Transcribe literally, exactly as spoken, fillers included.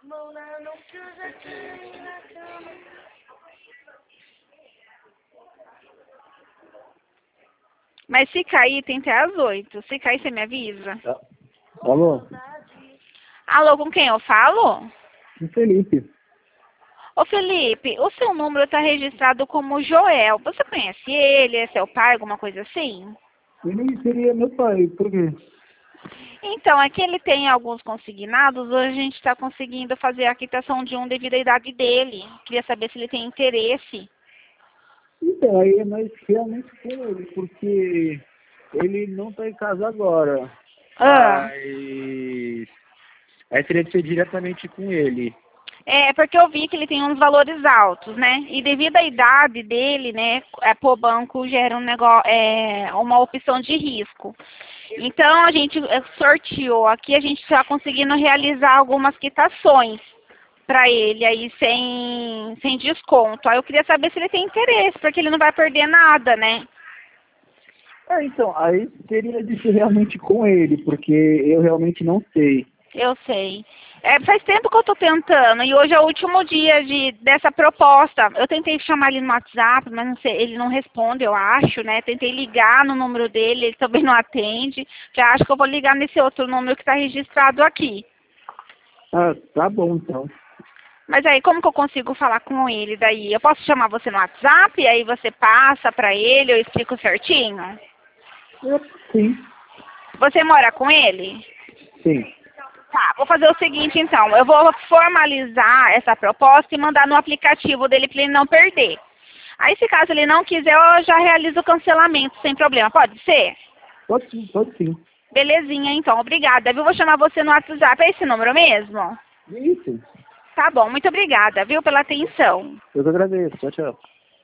Mas se cair, tem até às oito. Se cair, você me avisa? Tá. Alô? Alô, com quem eu falo? O Felipe. Ô, Felipe, o seu número está registrado como Joel. Você conhece ele? É seu pai, alguma coisa assim? Ele seria meu pai, por quê? Então, é que ele tem alguns consignados. Hoje a gente está conseguindo fazer a quitação de um devido à idade dele. Queria saber se ele tem interesse. Então, aí é mais realmente com ele, porque ele não está em casa agora. Ah. Mas aí teria de ser diretamente com ele. É, porque eu vi que ele tem uns valores altos, né? E devido à idade dele, né, é, pô, banco gera um negócio, é, uma opção de risco. Então, a gente é, sorteou aqui, a gente está conseguindo realizar algumas quitações para ele aí sem, sem desconto. Aí eu queria saber se ele tem interesse, porque ele não vai perder nada, né? É, então, aí teria de ser realmente com ele, porque eu realmente não sei. Eu sei. É, faz tempo que eu tô tentando e hoje é o último dia de, dessa proposta. Eu tentei chamar ele no WhatsApp, mas não sei, ele não responde, eu acho, né? Tentei ligar no número dele, ele também não atende. Já acho que eu vou ligar nesse outro número que está registrado aqui. Ah, tá bom então. Mas aí, como que eu consigo falar com ele daí? Eu posso chamar você no WhatsApp e aí você passa para ele, eu explico certinho? É, sim, Você mora com ele? sim. Tá, vou fazer o seguinte então, eu vou formalizar essa proposta e mandar no aplicativo dele para ele não perder. Aí se caso ele não quiser, eu já realizo o cancelamento sem problema, pode ser? Pode sim, pode sim. Belezinha então, obrigada. Eu vou chamar você no WhatsApp, é esse número mesmo? Isso. Tá bom, muito obrigada, viu, pela atenção. Eu que agradeço. Tchau, tchau.